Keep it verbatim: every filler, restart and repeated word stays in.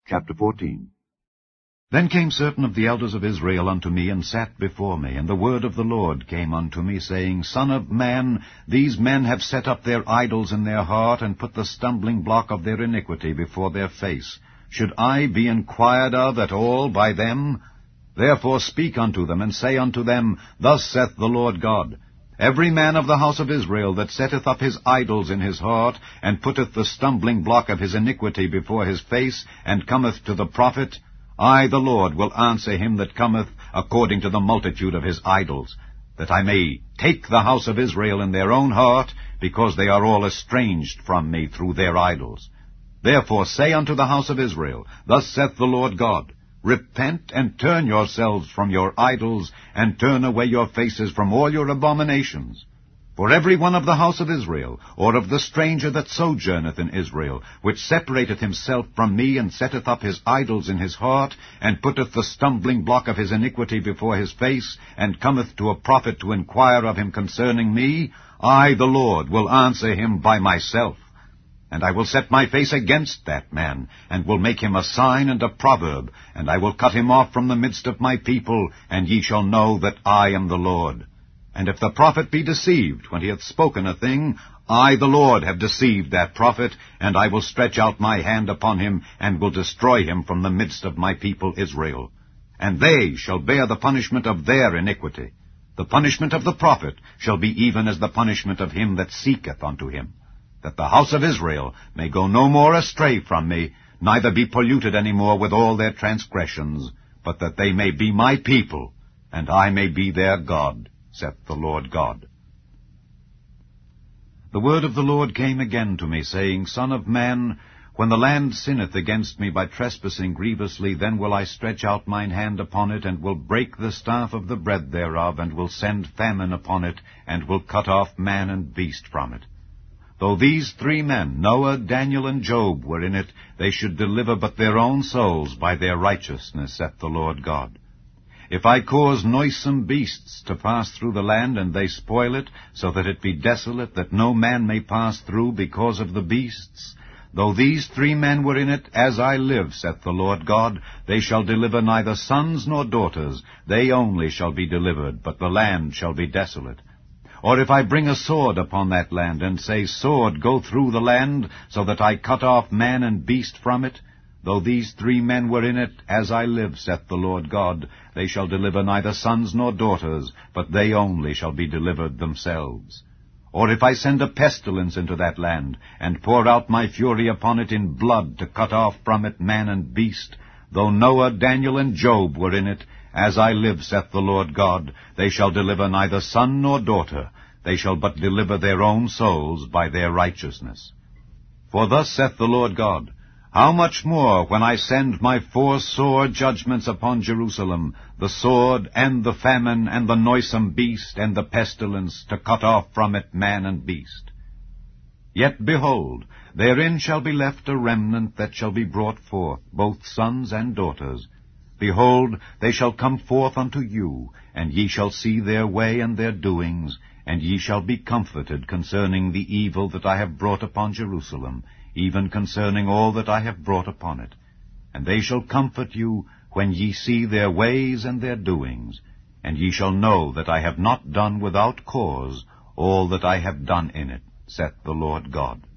Chapter fourteen. Then came certain of the elders of Israel unto me, and sat before me. And the word of the Lord came unto me, saying, Son of man, these men have set up their idols in their heart, and put the stumbling block of their iniquity before their face. Should I be inquired of at all by them? Therefore speak unto them, and say unto them, Thus saith the Lord God, Every man of the house of Israel that setteth up his idols in his heart, and putteth the stumbling block of his iniquity before his face, and cometh to the prophet, I, the Lord, will answer him that cometh according to the multitude of his idols, that I may take the house of Israel in their own heart, because they are all estranged from me through their idols. Therefore say unto the house of Israel, Thus saith the Lord God, Repent, and turn yourselves from your idols, and turn away your faces from all your abominations. For every one of the house of Israel, or of the stranger that sojourneth in Israel, which separateth himself from me, and setteth up his idols in his heart, and putteth the stumbling block of his iniquity before his face, and cometh to a prophet to inquire of him concerning me, I, the Lord, will answer him by myself. And I will set my face against that man, and will make him a sign and a proverb, and I will cut him off from the midst of my people, and ye shall know that I am the Lord. And if the prophet be deceived when he hath spoken a thing, I, the Lord, have deceived that prophet, and I will stretch out my hand upon him, and will destroy him from the midst of my people Israel. And they shall bear the punishment of their iniquity. The punishment of the prophet shall be even as the punishment of him that seeketh unto him, that the house of Israel may go no more astray from me, neither be polluted any more with all their transgressions, but that they may be my people, and I may be their God, saith the Lord God. The word of the Lord came again to me, saying, Son of man, when the land sinneth against me by trespassing grievously, then will I stretch out mine hand upon it, and will break the staff of the bread thereof, and will send famine upon it, and will cut off man and beast from it. Though these three men, Noah, Daniel, and Job, were in it, they should deliver but their own souls by their righteousness, saith the Lord God. If I cause noisome beasts to pass through the land, and they spoil it, so that it be desolate, that no man may pass through because of the beasts, though these three men were in it, as I live, saith the Lord God, they shall deliver neither sons nor daughters, they only shall be delivered, but the land shall be desolate. Or if I bring a sword upon that land, and say, Sword, go through the land, so that I cut off man and beast from it, though these three men were in it, as I live, saith the Lord God, they shall deliver neither sons nor daughters, but they only shall be delivered themselves. Or if I send a pestilence into that land, and pour out my fury upon it in blood, to cut off from it man and beast, though Noah, Daniel, and Job were in it, as I live, saith the Lord God, they shall deliver neither son nor daughter, they shall but deliver their own souls by their righteousness. For thus saith the Lord God, How much more when I send my four sore judgments upon Jerusalem, the sword, and the famine, and the noisome beast, and the pestilence, to cut off from it man and beast? Yet behold, therein shall be left a remnant that shall be brought forth, both sons and daughters. Behold, they shall come forth unto you, and ye shall see their way and their doings, and ye shall be comforted concerning the evil that I have brought upon Jerusalem, even concerning all that I have brought upon it. And they shall comfort you when ye see their ways and their doings, and ye shall know that I have not done without cause all that I have done in it, saith the Lord God.